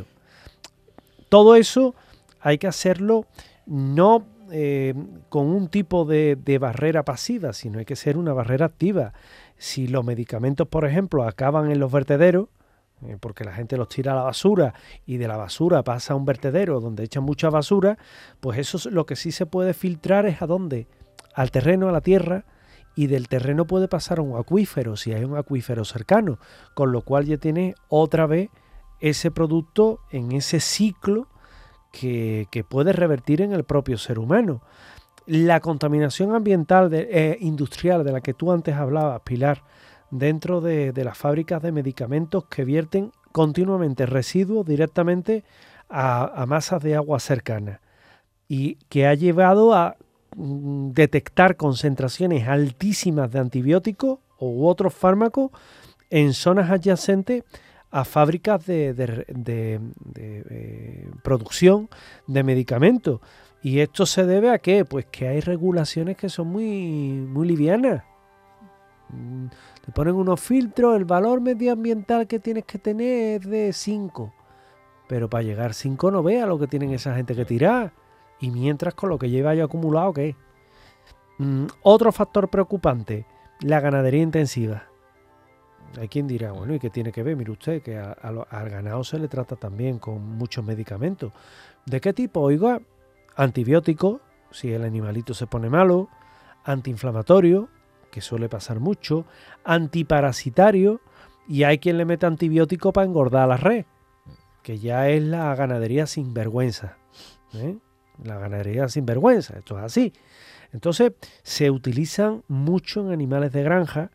Todo eso hay que hacerlo no eh, con un tipo de, de barrera pasiva, sino hay que ser una barrera activa. Si los medicamentos, por ejemplo, acaban en los vertederos, eh, porque la gente los tira a la basura y de la basura pasa a un vertedero donde echan mucha basura, pues eso es lo que sí se puede filtrar es a dónde, al terreno, a la tierra, y del terreno puede pasar a un acuífero, si hay un acuífero cercano, con lo cual ya tiene otra vez ese producto en ese ciclo Que, que puede revertir en el propio ser humano. La contaminación ambiental de, eh, industrial de la que tú antes hablabas, Pilar, dentro de, de las fábricas de medicamentos que vierten continuamente residuos directamente a, a masas de agua cercanas, y que ha llevado a mm, detectar concentraciones altísimas de antibióticos u otros fármacos en zonas adyacentes a fábricas de, de, de, de eh, producción de medicamentos. ¿Y esto se debe a qué? Pues que hay regulaciones que son muy, muy livianas. Te ponen unos filtros, el valor medioambiental que tienes que tener es de cinco. Pero para llegar a cinco no vea lo que tienen esa gente que tirar. Y mientras con lo que lleva ya acumulado, ¿qué? Mm, otro factor preocupante, la ganadería intensiva. Hay quien dirá, bueno, ¿y qué tiene que ver? Mire usted, que a, a lo, al ganado se le trata también con muchos medicamentos. ¿De qué tipo? Oiga, antibióticos, si el animalito se pone malo, antiinflamatorio, que suele pasar mucho, antiparasitario, y hay quien le mete antibiótico para engordar a la red, que ya es la ganadería sin vergüenza, ¿eh? La ganadería sin vergüenza, esto es así. Entonces, se utilizan mucho en animales de granja,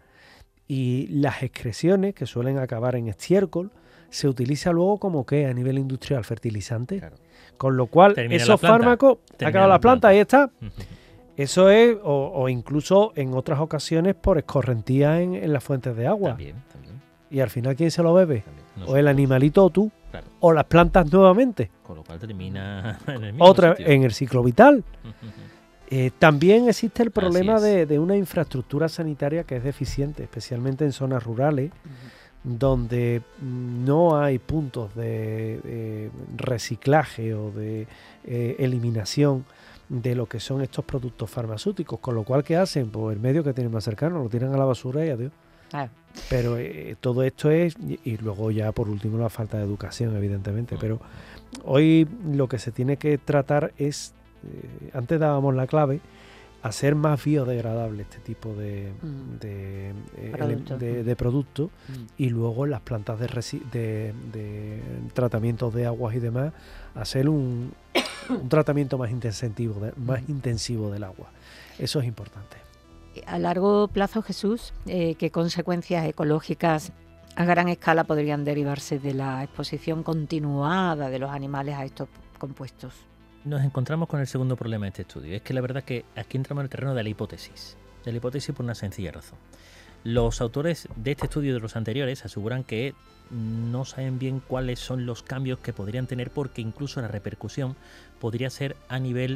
y las excreciones, que suelen acabar en estiércol, se utiliza luego como que a nivel industrial fertilizante. Claro. Con lo cual, termina esos fármacos, acaban la planta, ahí está. Eso es, o, o incluso en otras ocasiones por escorrentía en, en las fuentes de agua. También, también. Y al final, ¿quién se lo bebe? No o el animalito o tú. Claro. O las plantas nuevamente. Con lo cual termina en el mismo Otra sitio. En el ciclo vital. Eh, también existe el problema es. de, de una infraestructura sanitaria que es deficiente, especialmente en zonas rurales, uh-huh. donde no hay puntos de eh, reciclaje o de eh, eliminación de lo que son estos productos farmacéuticos, con lo cual, ¿qué hacen? Pues el medio que tienen más cercano lo tiran a la basura y adiós. Ah. Pero eh, todo esto es, y, y luego ya por último la falta de educación, evidentemente, uh-huh. pero hoy lo que se tiene que tratar es, Eh, antes dábamos la clave, hacer más biodegradable este tipo de, mm. de, eh, Producto. de, de productos mm. y luego en las plantas de, resi- de, de tratamientos de aguas y demás hacer un, un tratamiento más intensivo, de, más mm. intensivo del agua. Eso es importante. A largo plazo, Jesús, eh, ¿qué consecuencias ecológicas a gran escala podrían derivarse de la exposición continuada de los animales a estos compuestos? Nos encontramos con el segundo problema de este estudio. Es que la verdad es que aquí entramos en el terreno de la hipótesis. De la hipótesis por una sencilla razón. Los autores de este estudio y de los anteriores aseguran que no saben bien cuáles son los cambios que podrían tener, porque incluso la repercusión podría ser a nivel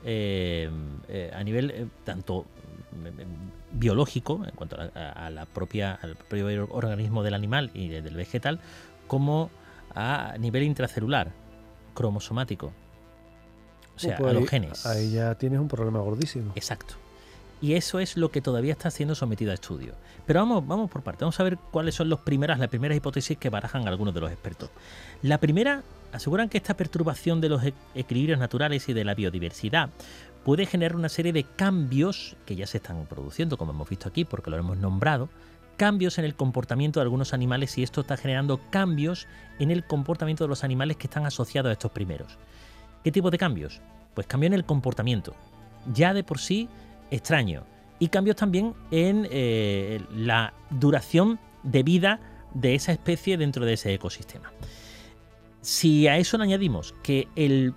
eh, eh, a nivel eh, tanto biológico, en cuanto a, a, a la propia, al propio organismo del animal y del vegetal, como a nivel intracelular, cromosomático. O sea, pues a los ahí, genes. Ahí ya tienes un problema gordísimo. Exacto. Y eso es lo que todavía está siendo sometido a estudio. Pero vamos, vamos por partes. Vamos a ver cuáles son los primeras, las primeras hipótesis que barajan algunos de los expertos. La primera, aseguran que esta perturbación de los equilibrios naturales y de la biodiversidad puede generar una serie de cambios que ya se están produciendo, como hemos visto aquí, porque lo hemos nombrado, cambios en el comportamiento de algunos animales, y esto está generando cambios en el comportamiento de los animales que están asociados a estos primeros. ¿Qué tipo de cambios? Pues cambio en el comportamiento. Ya de por sí extraño, y cambios también en eh, la duración de vida de esa especie dentro de ese ecosistema. Si a eso le añadimos que el,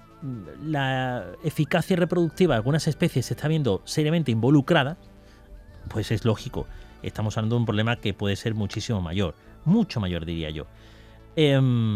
la eficacia reproductiva de algunas especies se está viendo seriamente involucrada, pues es lógico, estamos hablando de un problema que puede ser muchísimo mayor, mucho mayor diría yo. Eh,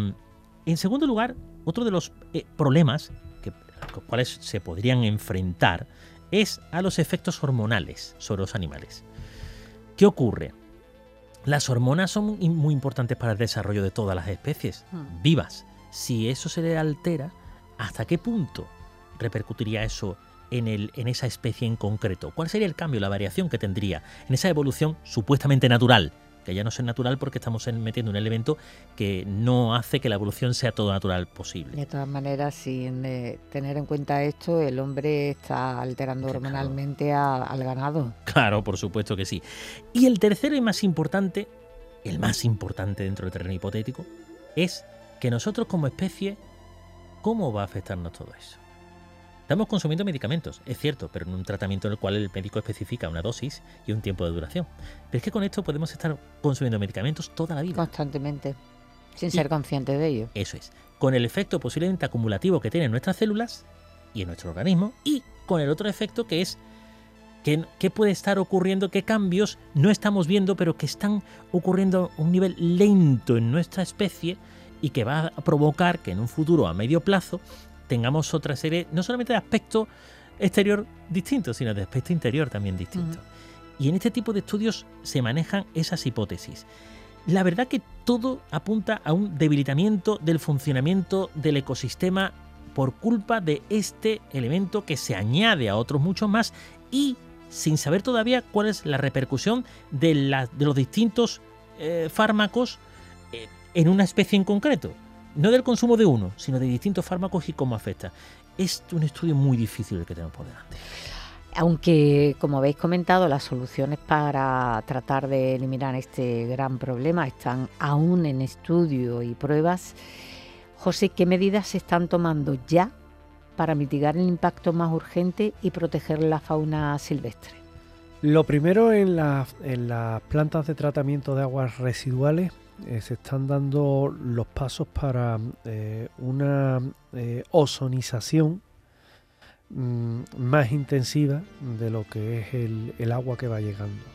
en segundo lugar, otro de los eh, problemas que, a los cuales se podrían enfrentar es a los efectos hormonales sobre los animales. ¿Qué ocurre? Las hormonas son muy importantes para el desarrollo de todas las especies hmm. vivas. Si eso se le altera, ¿hasta qué punto repercutiría eso en, el, en esa especie en concreto? ¿Cuál sería el cambio, la variación que tendría en esa evolución supuestamente natural? Que ya no es natural porque estamos metiendo un elemento que no hace que la evolución sea todo natural posible. De todas maneras, sin eh, tener en cuenta esto, el hombre está alterando claro. hormonalmente a, al ganado. Claro, por supuesto que sí. Y el tercero y más importante, el más importante dentro del terreno hipotético, es que nosotros como especie, ¿cómo va a afectarnos todo eso? Estamos consumiendo medicamentos, es cierto, pero en un tratamiento en el cual el médico especifica una dosis y un tiempo de duración. Pero es que con esto podemos estar consumiendo medicamentos toda la vida. Constantemente, sin y ser conscientes de ello. Eso es. Con el efecto posiblemente acumulativo que tienen nuestras células y en nuestro organismo, y con el otro efecto que es que, que puede estar ocurriendo, qué cambios no estamos viendo, pero que están ocurriendo a un nivel lento en nuestra especie y que va a provocar que en un futuro a medio plazo tengamos otra serie, no solamente de aspecto exterior distinto, sino de aspecto interior también distinto. Uh-huh. Y en este tipo de estudios se manejan esas hipótesis. La verdad que todo apunta a un debilitamiento del funcionamiento del ecosistema por culpa de este elemento que se añade a otros muchos más y sin saber todavía cuál es la repercusión de, la, de los distintos eh, fármacos eh, en una especie en concreto. No del consumo de uno, sino de distintos fármacos y cómo afecta. Es un estudio muy difícil el que tenemos por delante. Aunque, como habéis comentado, las soluciones para tratar de eliminar este gran problema están aún en estudio y pruebas. José, ¿qué medidas se están tomando ya para mitigar el impacto más urgente y proteger la fauna silvestre? Lo primero, en, la, en las plantas de tratamiento de aguas residuales, Eh, se están dando los pasos para eh, una eh, ozonización mmm, más intensiva de lo que es el, el agua que va llegando.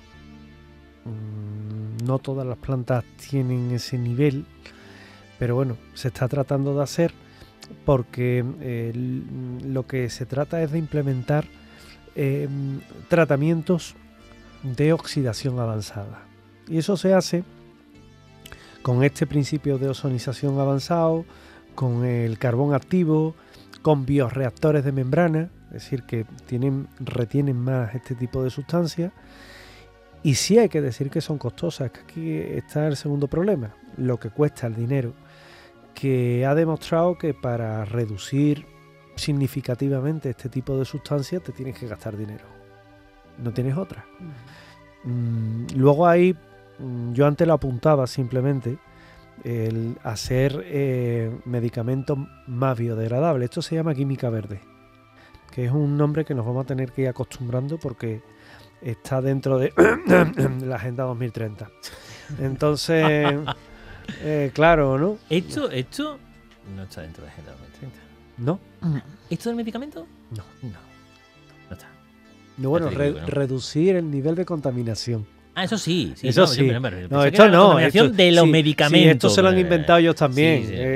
Mm, no todas las plantas tienen ese nivel, pero bueno, se está tratando de hacer porque eh, lo que se trata es de implementar eh, tratamientos de oxidación avanzada. Y eso se hace con este principio de ozonización avanzado, con el carbón activo, con bioreactores de membrana, es decir, que tienen, retienen más este tipo de sustancias. Y sí hay que decir que son costosas, que aquí está el segundo problema, lo que cuesta el dinero, que ha demostrado que para reducir significativamente este tipo de sustancias te tienes que gastar dinero, no tienes otra. Mm, luego hay... Yo antes lo apuntaba simplemente, el hacer eh, medicamentos más biodegradables. Esto se llama química verde, que es un nombre que nos vamos a tener que ir acostumbrando porque está dentro de la Agenda dos mil treinta. Entonces, eh, claro, ¿no? ¿Esto, esto no está dentro de la Agenda dos mil treinta? ¿No? ¿Esto del medicamento? No. No, no está. No, bueno, re- no. reducir el nivel de contaminación. Ah, eso sí, sí eso no, sí. Yo, pero, no, esto no. La Esto, de los sí, medicamentos. Sí, esto se lo han inventado ellos también. Sí, sí. Eh, me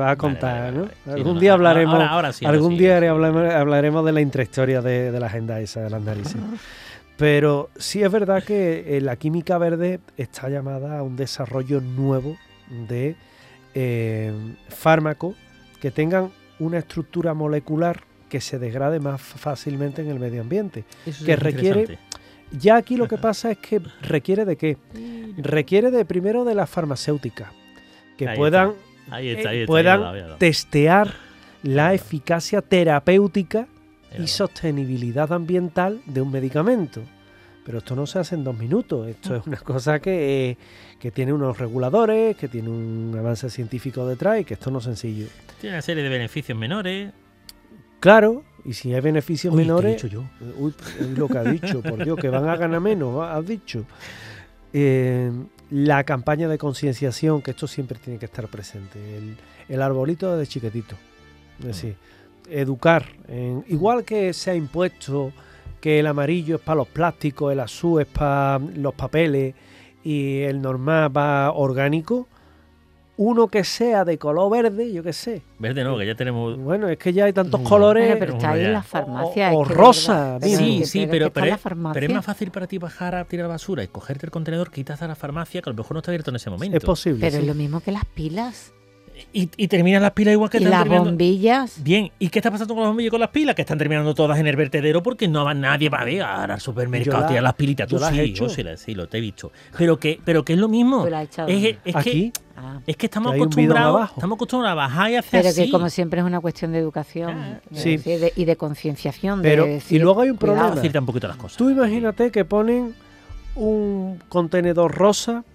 va a contar, vale, vale, ¿no? vale. Sí, Algún no, día no, hablaremos, ahora- ahora sí, ahora algún sí, día sí. hablaremos, hablaremos de la intrahistoria de, de la agenda esa de las narices. Pero sí es verdad que eh, la química verde está llamada a un desarrollo nuevo de eh, fármacos que tengan una estructura molecular que se degrade más fácilmente en el medio ambiente. Eso que es requiere- interesante. Ya aquí lo que pasa es que requiere de qué? Requiere de primero de las farmacéuticas que Ahí puedan, está. Ahí está, eh, ahí está, puedan ahí está, ahí está. testear la eficacia terapéutica Ahí y va. sostenibilidad ambiental de un medicamento. Pero esto no se hace en dos minutos, esto es una cosa que, eh, que tiene unos reguladores, que tiene un avance científico detrás y que esto no es sencillo. Tiene una serie de beneficios menores. Claro, y si hay beneficios Uy, ¿qué he menores, dicho yo? uy, es lo que ha dicho, por Dios, que van a ganar menos, ¿va? Has dicho. Eh, la campaña de concienciación, que esto siempre tiene que estar presente, el, el arbolito de chiquitito, es decir, educar, en, igual que se ha impuesto que el amarillo es para los plásticos, el azul es para los papeles y el normal va orgánico, uno que sea de color verde, yo qué sé. Verde no, que ya tenemos... Bueno, es que ya hay tantos No. colores. Bueno, pero está ahí ya. en la farmacia. O- o es que de rosa, verdad, mira. Sí, que- sí, que pero, está pero, en la es, farmacia. pero es más fácil para ti bajar a tirar basura y cogerte el contenedor que irte a la farmacia, que a lo mejor no está abierto en ese momento. Es posible. Pero sí. es lo mismo que las pilas Y, y terminan las pilas igual que y están las terminando. bombillas. Bien, ¿y qué está pasando con las bombillas y con las pilas? Que están terminando todas en el vertedero porque no va nadie para ver ahora al supermercado Yo a la- tirar las pilitas. Tú yo las sí, he hecho. yo sí, la- sí, lo te he visto. Pero que, pero que es lo mismo. Tú la has echado. Es, es Aquí, que, Ah, es que estamos Que hay un bidón acostumbrados, abajo. estamos acostumbrados a bajar y hacer pero así. que como siempre es una cuestión de educación Ah, de sí. decir, de- y de concienciación. de Pero- decir, y luego hay un cuidado. problema. Facilita un poquito las cosas. tú imagínate que ponen un contenedor rosa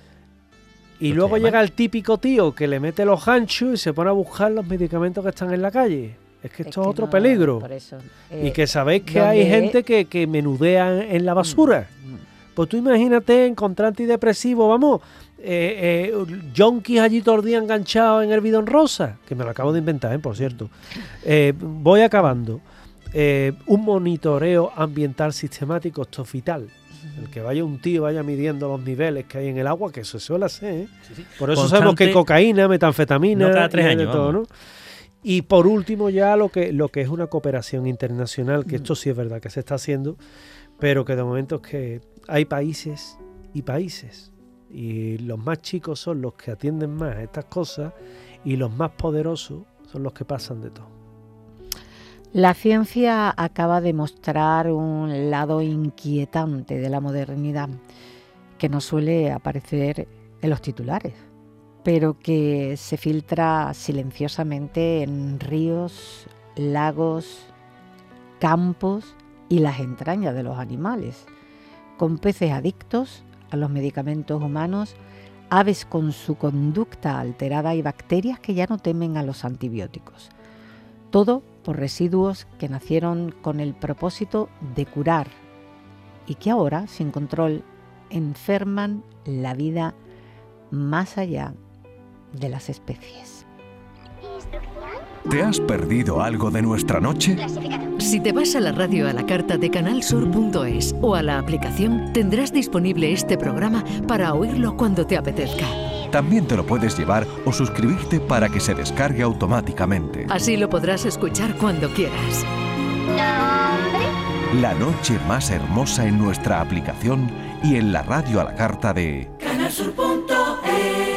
y ¿Lo luego que llaman? llega el típico tío que le mete los ganchos y se pone a buscar los medicamentos que están en la calle. Es que Es esto que es otro no, peligro. por eso, Y eh, que sabéis que donde- hay gente que, que menudea en la basura. mm, Pues tú imagínate encontrar antidepresivo, vamos, eh, eh, yonkis allí todo el día enganchados en el bidón rosa, que me lo acabo de inventar, ¿eh? Por cierto. Eh, voy acabando. Eh, un monitoreo ambiental sistemático, esto es vital. El que vaya un tío, vaya midiendo los niveles que hay en el agua, que eso se suele hacer, ¿eh? Sí, sí. Por eso Constante- sabemos que cocaína, metanfetamina, No cada tres y hay de años, todo, vamos. ¿no? Y por último ya lo que, lo que es una cooperación internacional, que esto sí es verdad que se está haciendo, pero que de momento es que hay países y países. Y los más chicos son los que atienden más a estas cosas y los más poderosos son los que pasan de todo. La ciencia acaba de mostrar un lado inquietante de la modernidad que no suele aparecer en los titulares, pero que se filtra silenciosamente en ríos, lagos, campos y las entrañas de los animales, con peces adictos a los medicamentos humanos, aves con su conducta alterada y bacterias que ya no temen a los antibióticos. Todo por residuos que nacieron con el propósito de curar y que ahora, sin control, enferman la vida más allá de las especies. ¿Te has perdido algo de nuestra noche? Si te vas a la radio a la carta de canal sur punto es o a la aplicación, tendrás disponible este programa para oírlo cuando te apetezca. También te lo puedes llevar o suscribirte para que se descargue automáticamente. Así lo podrás escuchar cuando quieras. La noche más hermosa en nuestra aplicación y en la radio a la carta de canal sur punto es